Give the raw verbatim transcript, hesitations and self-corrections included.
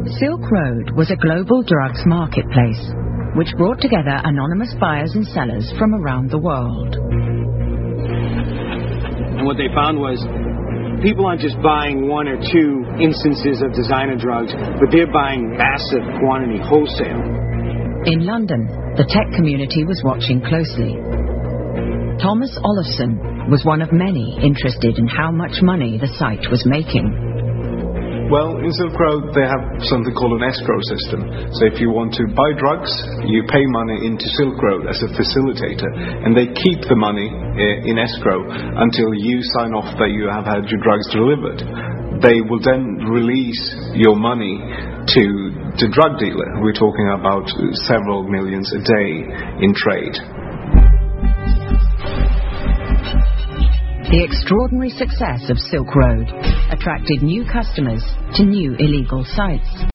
Silk Road was a global drugs marketplace, which brought together anonymous buyers and sellers from around the world. And what they found was people aren't just buying one or two instances of designer drugs, but they're buying massive quantity wholesale. In London, the tech community was watching closely. Thomas Olofsson was one of many interested in how much money the site was making. Well, in Silk Road they have something called an escrow system. So if you want to buy drugs, you pay money into Silk Road as a facilitator, and they keep the money in escrow until you sign off that you have had your drugs delivered. They will then release your money to the drug dealer. We're talking about several millions a day in trade. The extraordinary success of Silk Road attracted new customers to new illegal sites.